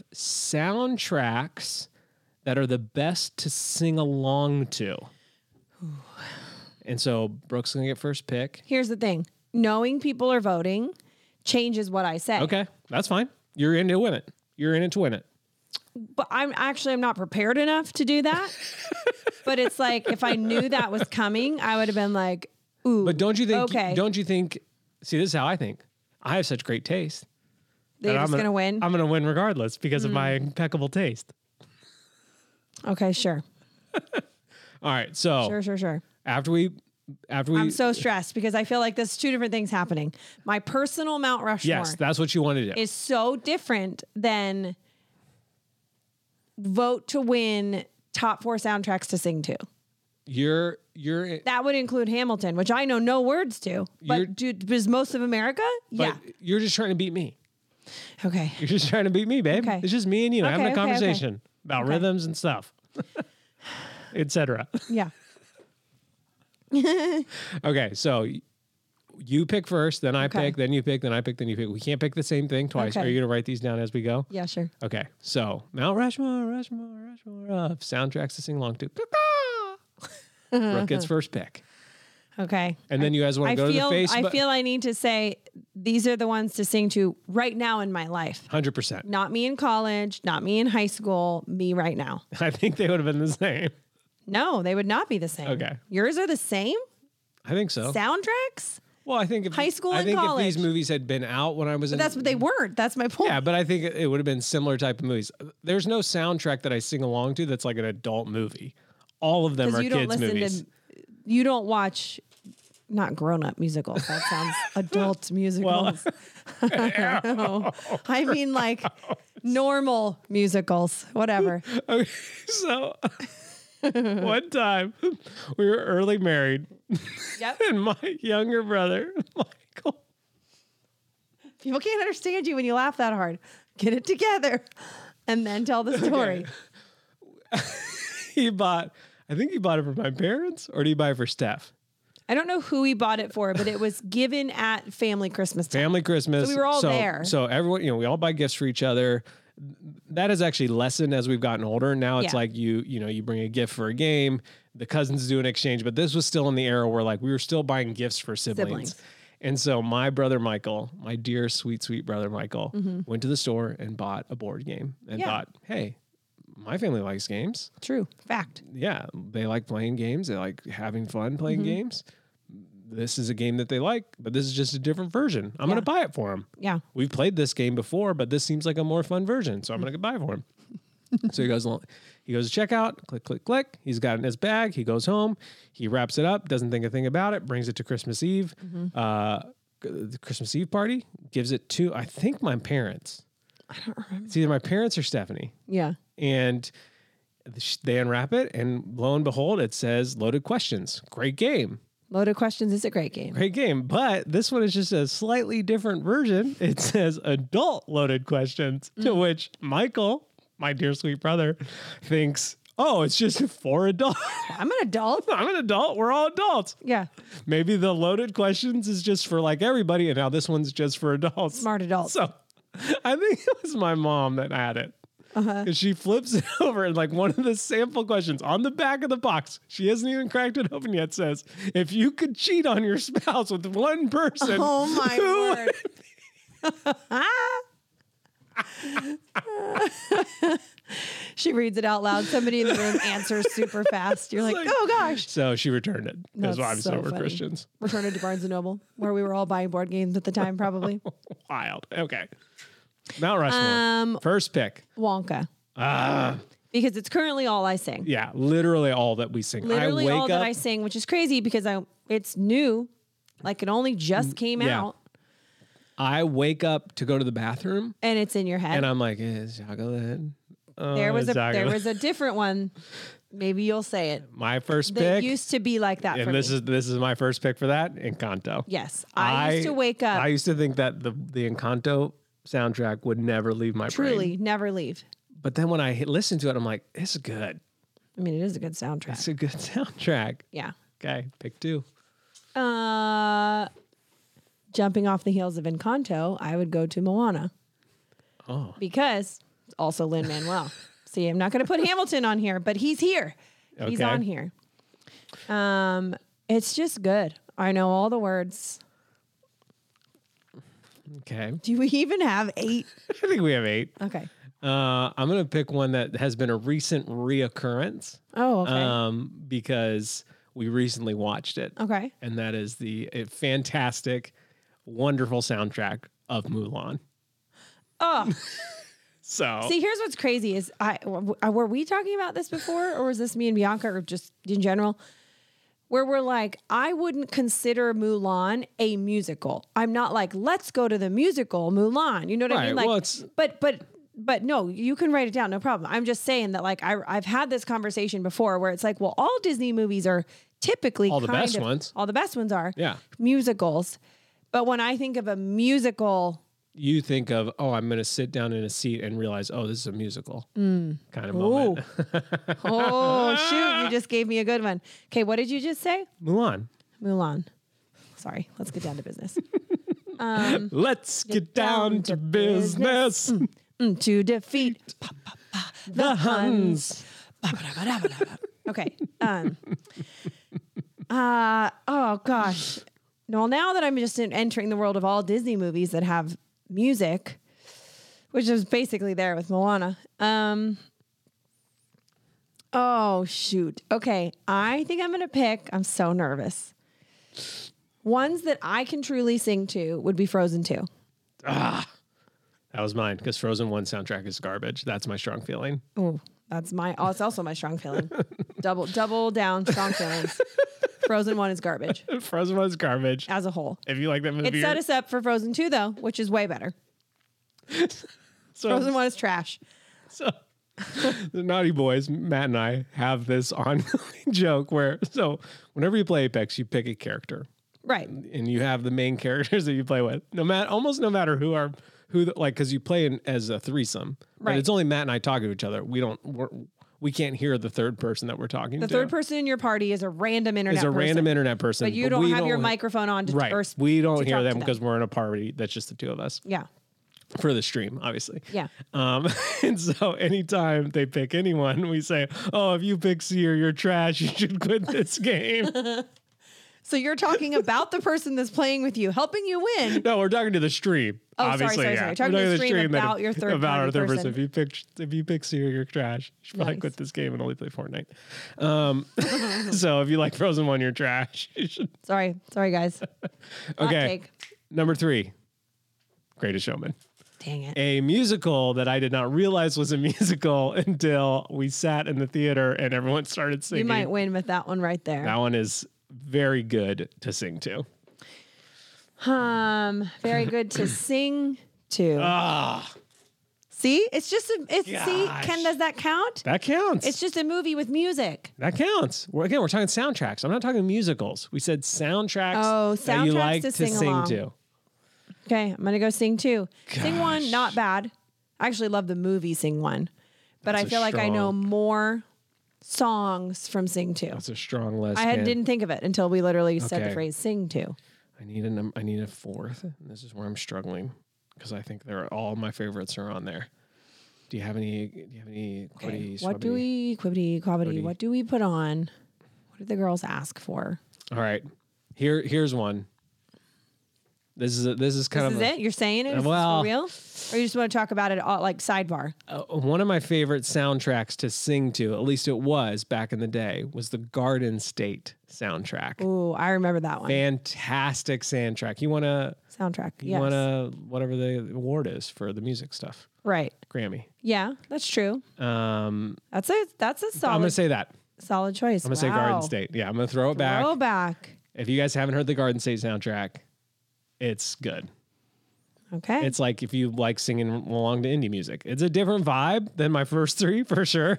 soundtracks that are the best to sing along to. And so Brooke's going to get first pick. Here's the thing. Knowing people are voting changes what I say. Okay, that's fine. You're in to win it. You're in it to win it. But I'm actually, I'm not prepared enough to do that. But it's like, if I knew that was coming, I would have been like, ooh. But don't you think, okay. don't you think, see, this is how I think. I have such great taste. They're that just I'm going to win? I'm going to win regardless because mm. of my impeccable taste. Okay, sure. All right, so. Sure, sure, sure. After we, after we. I'm so stressed because I feel like there's two different things happening. My personal Mount Rushmore. Yes, that's what you want to do. Is so different than vote to win top four soundtracks to sing to. You're, you're. That would include Hamilton, which I know no words to. But do, does most of America? Yeah. You're just trying to beat me. Okay. You're just trying to beat me, babe. Okay. It's just me and you okay, having a okay, conversation okay. about okay. rhythms and stuff, et cetera. Yeah. Okay, so you pick first, then I Okay. pick, then you pick, then I pick, then you pick. We can't pick the same thing twice. Okay. Are you going to write these down as we go? Yeah, sure. Okay, so Mount Rushmore, Rushmore, Rushmore of soundtracks to sing along to. Brooke gets first pick. Okay. And then you guys want I to go feel, to the Facebook? I feel I need to say these are the ones to sing to right now in my life. one hundred percent. Not me in college, not me in high school, me right now. I think they would have been the same. No, they would not be the same. Okay. Yours are the same? I think so. Soundtracks? Well, I think if High school I and think college. if these movies had been out when I was in, But that's what they weren't. That's my point. yeah, but I think it, it would have been similar type of movies. There's no soundtrack that I sing along to that's like an adult movie. All of them are you don't kids listen movies. to, you don't watch, not grown-up musicals. That sounds adult musicals. No. I mean like normal musicals, whatever. Okay, so one time we were early married, Yep. and my younger brother, Michael, People can't understand you when you laugh that hard. Get it together and then tell the story. Okay. he bought, I think he bought it for my parents, or did he buy it for Steph? I don't know who he bought it for, but it was given at family Christmas time. Family Christmas. So we were all so, there. So everyone, you know, we all buy gifts for each other. That has actually lessened as we've gotten older. Now it's Yeah. like you, you know, you bring a gift for a game, the cousins do an exchange, but this was still in the era where like we were still buying gifts for siblings. Siblings. And so my brother Michael, my dear sweet sweet brother Michael, Mm-hmm. went to the store and bought a board game and Yeah. thought, hey, my family likes games. True. Fact. Yeah, they like playing games. They like having fun playing Mm-hmm. games. This is a game that they like, but this is just a different version. I'm Yeah. going to buy it for them. Yeah. We've played this game before, but this seems like a more fun version, so I'm going to buy it for him. So he goes, along- he goes to checkout, click, click, click. He's got it in his bag. He goes home. He wraps it up. Doesn't think a thing about it. Brings it to Christmas Eve, uh, the Christmas Eve party. Gives it to I think my parents. I don't remember. It's either my parents or Stephanie. Yeah. And they unwrap it, and lo and behold, it says "Loaded Questions." Great game. Loaded Questions is a great game. Great game, but this one is just a slightly different version. It says adult loaded questions, to Mm. which Michael, my dear sweet brother, thinks, oh, it's just for adults. I'm an adult. I'm an adult. We're all adults. Yeah. Maybe the loaded questions is just for like everybody, and now this one's just for adults. Smart adults. So I think it was my mom that had it. Uh-huh. And she flips it over, and like one of the sample questions on the back of the box, she hasn't even cracked it open yet, says, if you could cheat on your spouse with one person, Oh who my word. She reads it out loud. Somebody in the room answers super fast. You're like, like- oh gosh. So she returned it because That's obviously so we're funny. Christians. Returned it to Barnes and Noble, where we were all buying board games at the time, probably. Wild. Okay. Mount Rushmore. Um, First pick. Wonka. Ah, Because it's currently all I sing. yeah, literally all that we sing. Literally I wake all up. that I sing, which is crazy because I it's new. Like it only just came yeah. out I wake up to go to the bathroom, and it's in your head. and I'm like, it's chocolate. Oh, there was a it's there chocolate. was a different one. Maybe you'll say it. my first That pick. used to be like that for and this me. is this is my first pick for that, Encanto. Yes. I, used to wake up I used to think that the the Encanto soundtrack would never leave my truly brain. never leave. But then when I hit, listen to it, I'm like, this is good. I mean, it is a good soundtrack. It's a good soundtrack. Yeah. Okay, pick two. Uh, jumping off the heels of Encanto, I would go to Moana Oh, because it's also Lin-Manuel. See, I'm not going to put Hamilton on here, but he's here. He's Okay. on here. Um, It's just good. I know all the words. Okay. Do we even have eight? I think we have eight. Okay. Uh, I'm going to pick one that has been a recent reoccurrence. Oh, okay. Um, because we recently watched it. Okay. And that is the uh, fantastic, wonderful soundtrack of Mulan. Oh, So see, here's what's crazy is I w- were we talking about this before, or was this me and Bianca, or just in general? Where we're like, I wouldn't consider Mulan a musical. I'm not like, let's go to the musical Mulan. You know what I Right, mean? Like, well, it's- but but but no, you can write it down, no problem. I'm just saying that like I I've had this conversation before where it's like, well, all Disney movies are typically All the kind best of- ones. All the best ones are Yeah. musicals. But when I think of a musical, you think of, oh, I'm going to sit down in a seat and realize, oh, this is a musical Mm. kind of moment. oh shoot, you just gave me a good one. Okay, what did you just say? Mulan. Mulan. Sorry, let's get down to business. Let's get, down, to business. Mm, to defeat pa, pa, pa, The Huns. Ba, ba, da, ba, da, ba, da, ba. Okay. Um, uh, oh gosh. Well, now that I'm just in, entering the world of all Disney movies that have music, which is basically there with Moana. Um, oh shoot. Okay. I think I'm gonna pick. I'm so nervous. Ones that I can truly sing to would be Frozen two. That was mine because Frozen one soundtrack is garbage. That's my strong feeling. Oh, that's my. Oh, it's also my strong feeling. double, double down, strong feelings. Frozen one is garbage Frozen one is garbage. as a whole. If you like that movie, It set us up for Frozen two though, which is way better. so, Frozen one is trash. so the Naughty Boys, Matt and I, have this ongoing joke where so whenever you play Apex, you pick a character. Right. And you have the main characters that you play with. No matter almost no matter who are who the, like because you play in, as a threesome. But Right. it's only Matt and I talking to each other. We don't we're, we can't hear the third person that we're talking The to. third person in your party is a random internet is a person, random internet person. but you don't we have your microphone on to right. or we don't to hear talk to them because we're in a party that's just the two of us Yeah. for the stream, obviously. Yeah. Um, and so anytime they pick anyone, we say, "Oh, if you pick Seer, you're trash. You should quit this game." So you're talking about the person that's playing with you, helping you win. No, we're talking to the stream. Oh, sorry, obviously, sorry, yeah. sorry. Talking We're to the stream that about if- your third about our party third person. person. If you pick if you pick Seer, you're trash. You should probably Nice. quit this game and only play Fortnite. Um, so if you like Frozen one, you're trash. You should. Sorry, sorry guys. Hot Okay, take. number three, Greatest Showman. Dang it. A musical that I did not realize was a musical until we sat in the theater and everyone started You singing. might win with that one right there. That one is very good to sing to. Um, very good to sing to. Ah, See, it's just a. It's see, Gosh. Ken, does that count? that counts. It's just a movie with music. That counts. We're, again, we're talking soundtracks. I'm not talking musicals. We said soundtracks, Oh, that you soundtracks like to to sing sing along. to. Okay, I'm gonna go sing two. Sing one, Gosh. not bad. I actually love the movie Sing One, but That's I a feel like I know strong- more songs from Sing Two. That's a strong list. I had, Ken. didn't think of it until we literally said the Okay. phrase "Sing Two." I need a num- I need a fourth. And this is where I'm struggling because I think they're all my favorites are on there. Do you have any? Do you have any? Okay. quibbies, What do schwabby- we quibbity quabbity? Quibbity. What do we put on? What did the girls ask for? All right, here here's one. This is a, this is kind This of is a- it? You're saying it? Is this well- for real? Or you just want to talk about it all, like sidebar? uh, one of my favorite soundtracks to sing to. At least it was back in the day. Was the Garden State soundtrack. Ooh, I remember that one. Fantastic soundtrack. You want to Soundtrack. you Yes. want to whatever the award is for the music stuff. Right. Grammy. Yeah, that's true. Um, That's a that's a I'm solid gonna say that. solid choice. I'm gonna say Garden State. Yeah, I'm gonna throw it back. Throwback. If you guys haven't heard the Garden State soundtrack, it's good. Okay. It's like if you like singing along to indie music. It's a different vibe than my first three for sure.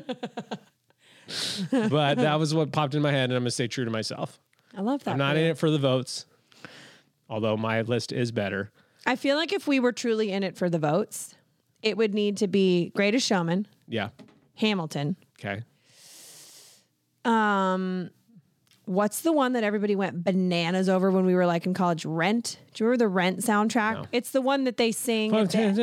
But that was what popped in my head, and I'm gonna stay true to myself. I love that. I'm not for in you. it for the votes, although my list is better. I feel like if we were truly in it for the votes, it would need to be Greatest Showman, Yeah. Hamilton. Okay. Um, what's the one that everybody went bananas over when we were like in college? Rent. Do you remember the Rent soundtrack? No. It's the one that they sing. at the-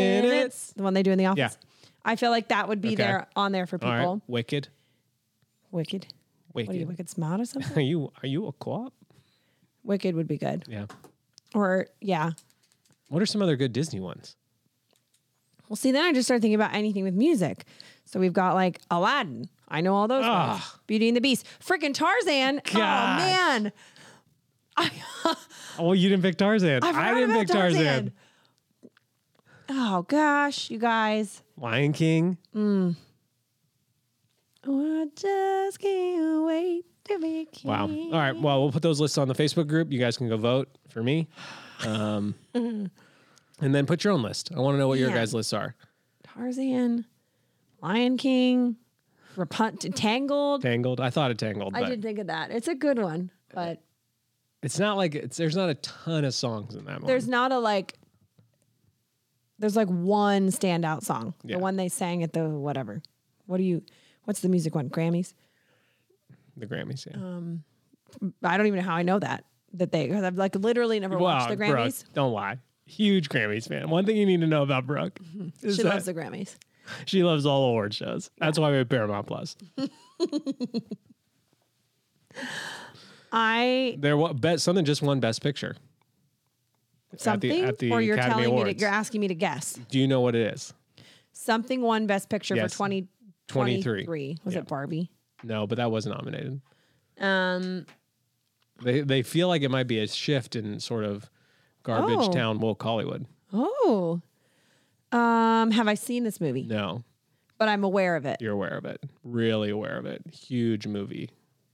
minutes. The one they do in the office. Yeah. I feel like that would be Okay. there on there for All people. right. Wicked. Wicked. Wicked. What are you, Wicked Smart or something? Are you are you a co-op? Wicked would be good. Yeah. Or, yeah. What are some other good Disney ones? Well, see, then I just started thinking about anything with music. So we've got like Aladdin. I know all those Ah. ones. Beauty and the Beast. Freaking Tarzan. Gosh. Oh, man. Oh, you didn't pick Tarzan. I, forgot didn't about pick Tarzan. Tarzan. Oh, gosh, you guys. Lion King. Oh, I just can't wait to be king. Wow. All right. Well, we'll put those lists on the Facebook group. You guys can go vote for me. Um, and then put your own list. I want to know what your Man. guys' lists are. Tarzan, Lion King, Rapunzel, Tangled. Tangled. I thought of Tangled, I but did think of that. It's a good one, but it's not like it's. There's not a ton of songs in that one. there's not a like. There's like one standout song, Yeah. the one they sang at the whatever. What do you? What's the music one? Grammys. the Grammys. Yeah. Um, I don't even know how I know that that they because I've like literally never watched the Brooke, Grammys. don't lie. Huge Grammys fan. One thing you need to know about Brooke is She that loves the Grammys. she loves all award shows. That's why we have Paramount Plus. I There, wa- bet something just won Best Picture. something at the or you're Academy telling me Awards. to, you're asking me to guess. Do you know what it is? Something won Best Picture Yes. for twenty twenty-three. Was Yeah. it Barbie? No, but that wasn't nominated. Um, They they feel like it might be a shift in sort of garbage Oh. town woke Hollywood. oh. Um, have I seen this movie? No, But I'm aware of it. you're aware of it. Really aware of it. Huge movie.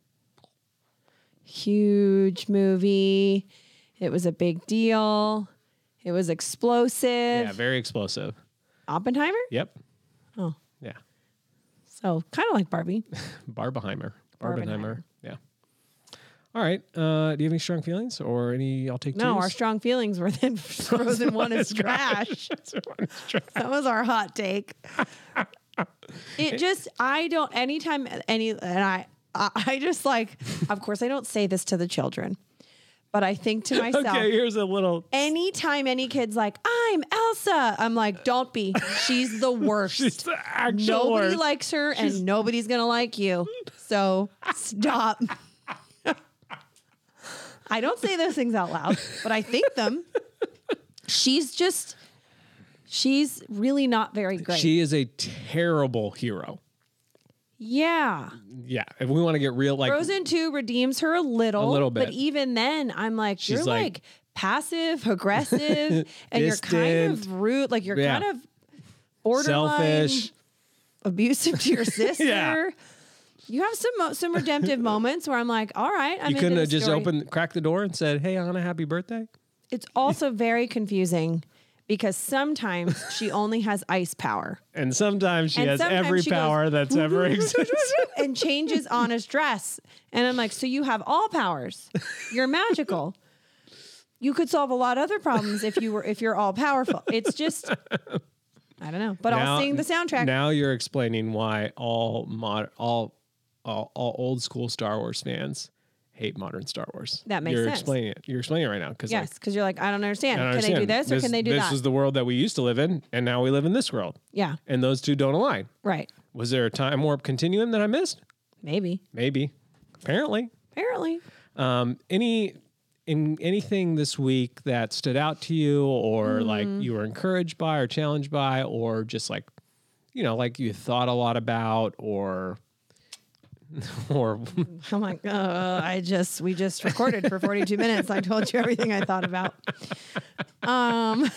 Huge movie. It was a big deal. It was explosive. Yeah, very explosive. Oppenheimer? Yep. Oh. Yeah. So kind of like Barbie. Barbenheimer. Barbenheimer. Barbenheimer. Yeah. All right. Uh, do you have any strong feelings or any I'll take No, twos? our strong feelings were then Frozen One is trash. That was our hot take. It just, I don't, anytime, any, and I, I I just like, of course, I don't say this to the children, but I think to myself, Okay, here's a little. anytime any kid's like, I'm Elsa, I'm like, don't be. She's the worst. She's the actual Nobody worst. likes her and nobody's going to like you. So stop. I don't say those things out loud, but I think them. She's just, she's really not very great. She is a terrible hero. yeah. Yeah. If we want to get real, like Frozen two redeems her a little. A little bit. But even then, I'm like, She's you're like- like, passive, aggressive, and you're kind Distant. of rude. Like you're Yeah. kind of borderline selfish. abusive to your sister. Yeah. You have some mo- some redemptive moments where I'm like, all right, I'm You couldn't into have this just story. opened, cracked the door and said, "Hey, Anna, happy birthday." It's also very confusing because sometimes she only has ice power And sometimes she And has sometimes every she goes, power that's ever existed. and changes Anna's dress. And I'm like, so you have all powers. You're magical. You could solve a lot of other problems if you were if you're all powerful. It's just I don't know. But Now- I'll sing the soundtrack. Now you're explaining why all mod, all, all all old school Star Wars fans hate modern Star Wars. That makes you're sense. explaining it. You're explaining it right now because Yes, because you're like, I don't understand. I don't Can they do understand. this or can they do this that? This is the world that we used to live in, and now we live in this world, yeah, and those two don't align. right. Was there a time warp continuum that I missed? Maybe. Maybe. Apparently. Apparently. Um, any in anything this week that stood out to you, or like Mm. you were encouraged by, or challenged by, or just like you know, like you thought a lot about, or or I'm like, uh, I just we just recorded for forty-two minutes. I told you everything I thought about. Um.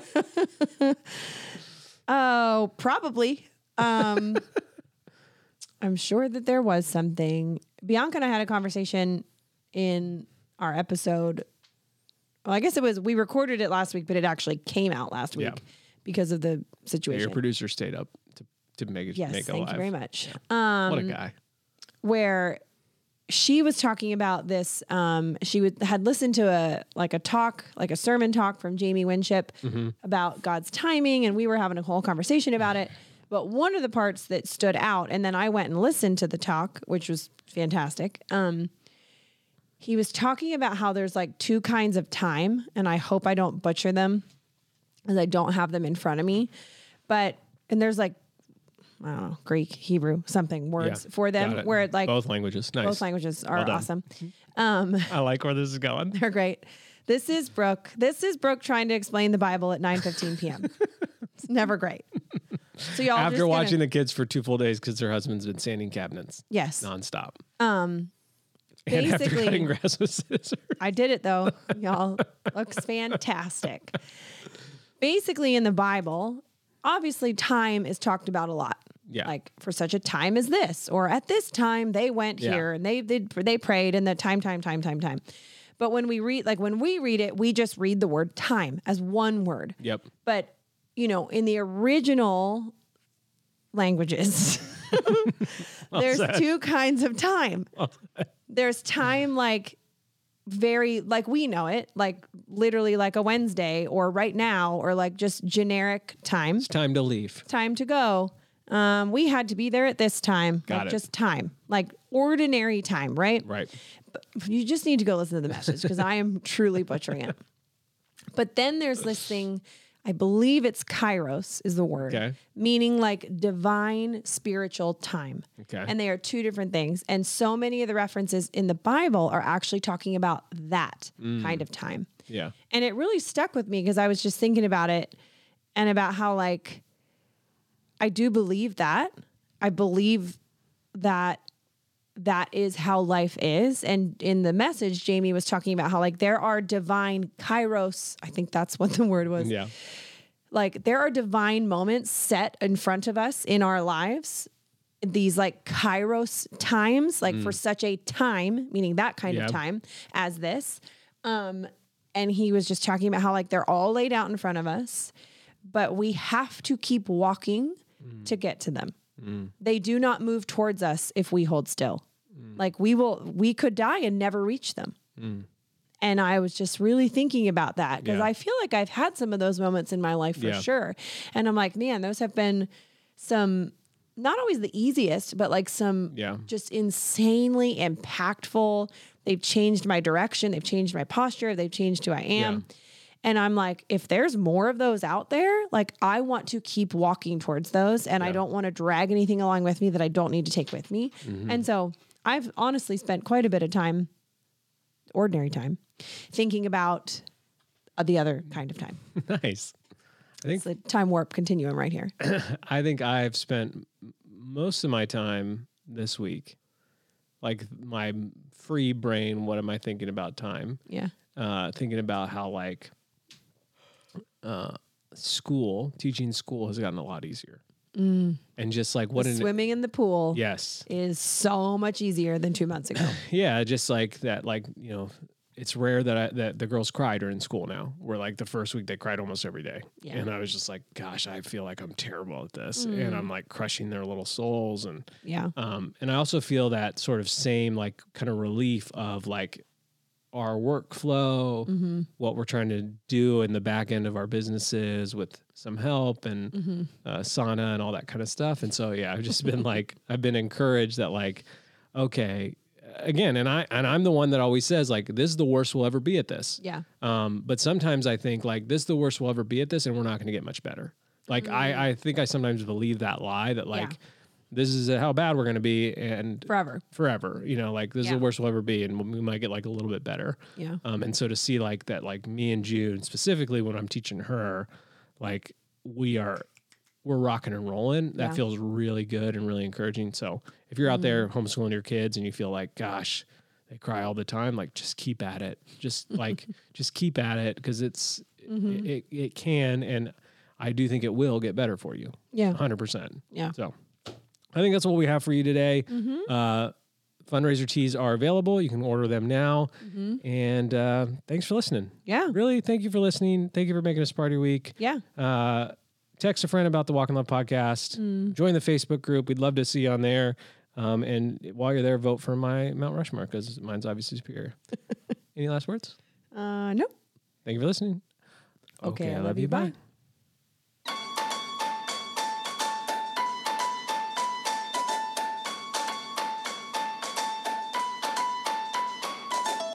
oh, probably. Um. I'm sure that there was something. Bianca and I had a conversation in our episode. Well, I guess it was we recorded it last week, but it actually came out last week Yeah. because of the situation. your producer stayed up to, to make it yes, make it thank live. you very much. Um, What a guy. where she was talking about this. Um, she would, had listened to a like a talk, like a sermon talk from Jamie Winship about God's timing, and we were having a whole conversation about it. But one of the parts that stood out, and then I went and listened to the talk, which was fantastic. Um, he was talking about how there's like two kinds of time, and I hope I don't butcher them, because I don't have them in front of me. But and there's like I don't know, Greek, Hebrew, something words Yeah, for got them it. where like Both languages. Nice. both languages are Well done. awesome. Um, I like where this is going. they're great. This is Brooke. This is Brooke trying to explain the Bible at nine fifteen p.m. It's never great. So y'all After just watching gonna, the kids for two full days because her husband's been sanding cabinets yes, nonstop. um, And after basically- cutting grass with scissors. I did it though. Y'all looks fantastic. Basically, in the Bible, obviously, time is talked about a lot. Yeah. Like for such a time as this, or at this time they went Yeah. here and they did they prayed and the time, time, time, time, time. But when we read, like when we read it, we just read the word time as one word. Yep. But you know, in the original languages, there's said. two kinds of time. There's time like very like we know it, like literally like a Wednesday or right now, or like just generic time. It's time to leave. Time to go. Um, we had to be there at this time. Got like it. just time. Like ordinary time, right? Right. You just need to go listen to the message because I am truly butchering it. But then there's this thing, I believe it's kairos is the word, Okay. meaning like divine spiritual time. Okay. And they are two different things. And so many of the references in the Bible are actually talking about that Mm. kind of time. Yeah. And it really stuck with me because I was just thinking about it and about how, like, I do believe that. I believe that that is how life is. And in the message, Jamie was talking about how, like, there are divine kairos. I think that's what the word was. Yeah. Like, there are divine moments set in front of us in our lives. These like kairos times, like for such a time, meaning that kind Yeah. of time as this. Um, and he was just talking about how like they're all laid out in front of us, but we have to keep walking to get to them. They do not move towards us if we hold still. Like we will, we could die and never reach them. And I was just really thinking about that because Yeah. I feel like I've had some of those moments in my life for Yeah. sure. And I'm like, man, those have been some, not always the easiest, but like some Yeah. just insanely impactful. They've changed my direction. They've changed my posture. They've changed who I am. Yeah. And I'm like, if there's more of those out there, like I want to keep walking towards those. And I Yeah. don't want to drag anything along with me that I don't need to take with me. Mm-hmm. And so I've honestly spent quite a bit of time, ordinary time, thinking about uh, the other kind of time. Nice. I think It's the time warp continuum right here. I think I've spent m- most of my time this week, like my free brain. What am I thinking about time? Yeah. Uh, thinking about how like uh, school, teaching school has gotten a lot easier, and just like what The an swimming in the pool yes, is so much easier than two months ago. yeah, just like that, like you know. It's rare that I, that the girls cry during school now. Where like the first week they cried almost every day, Yeah. and I was just like, "Gosh, I feel like I'm terrible at this," and I'm like crushing their little souls. And Yeah. um, and I also feel that sort of same like kind of relief of like our workflow, Mm-hmm. what we're trying to do in the back end of our businesses with some help and Mm-hmm. uh, sauna and all that kind of stuff. And so yeah, I've just been like, I've been encouraged that like, okay. Again, and I and I'm the one that always says like this is the worst we'll ever be at this. Yeah. Um, but sometimes I think like this is the worst we'll ever be at this, and we're not going to get much better. Like I I think I sometimes believe that lie that like Mm. Yeah. this is how bad we're going to be and Forever. forever. You know, like this is Yeah. the worst we'll ever be, and we might get like a little bit better. Yeah. Um, and so to see like that, like me and June specifically when I'm teaching her, like we are. We're rocking and rolling. That Yeah. Mm-hmm. feels really good and really encouraging. So if you're out there homeschooling your kids and you feel like, gosh, they cry all the time, like just keep at it. Just like, just keep at it because it's, Mm-hmm. it, it can, and I do think it will get better for you. Yeah. one hundred percent. Yeah. So I think that's what we have for you today. Mm-hmm. Uh, fundraiser teas are available. You can order them now. And uh, thanks for listening. Mm-hmm. Yeah. Really, thank you for listening. Thank you for making us part of your week. Yeah. Uh, text a friend about the Walk in Love podcast. Mm. Join the Facebook group. We'd love to see you on there. Um, and while you're there, vote for my Mount Rushmore because mine's obviously superior. Any last words? Uh, nope. Thank you for listening. Okay, I love you. Bye.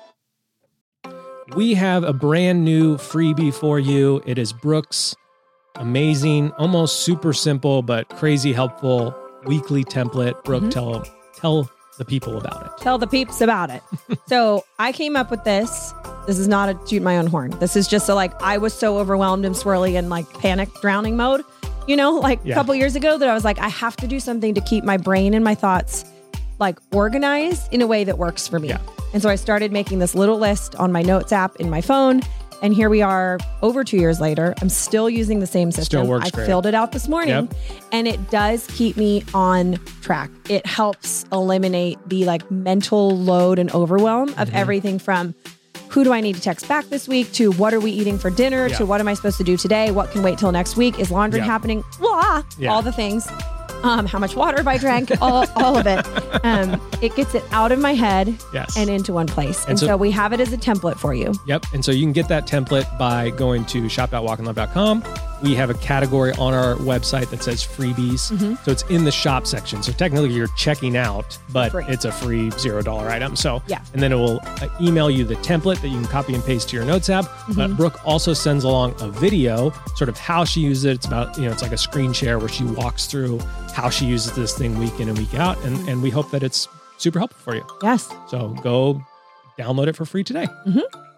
We have a brand new freebie for you. It is Brooke's amazing, almost super simple, but crazy helpful weekly template. Brooke, mm-hmm. tell, tell the people about it. Tell the peeps about it. So I came up with this. This is not a toot my own horn. This is just a, like, I was so overwhelmed and swirly and like panic drowning mode, you know, like yeah. a couple years ago that I was like, I have to do something to keep my brain and my thoughts like organized in a way that works for me. Yeah. And so I started making this little list on my notes app in my phone. And here we are over two years later. I'm still using the same system. Still works I great. filled it out this morning Yep. and it does keep me on track. It helps eliminate the like mental load and overwhelm of Mm-hmm. everything from who do I need to text back this week to what are we eating for dinner Yeah. to what am I supposed to do today? What can wait till next week? Is laundry Yeah. happening? Blah, Yeah. all the things. Um, how much water have I drank? all, all of it. Um, it gets it out of my head Yes. and into one place. And, And so- so, we have it as a template for you. Yep. And so you can get that template by going to shop dot walk in love dot com. We have a category on our website that says freebies. Mm-hmm. So it's in the shop section. So technically you're checking out, but Free. it's a free zero dollar item. So, Yeah. and then it will uh, email you the template that you can copy and paste to your notes app. Mm-hmm. But Brooke also sends along a video, sort of how she uses it. It's about, you know, it's like a screen share where she walks through how she uses this thing week in and week out. And, and we hope that it's super helpful for you. Yes. So go download it for free today. Mm-hmm.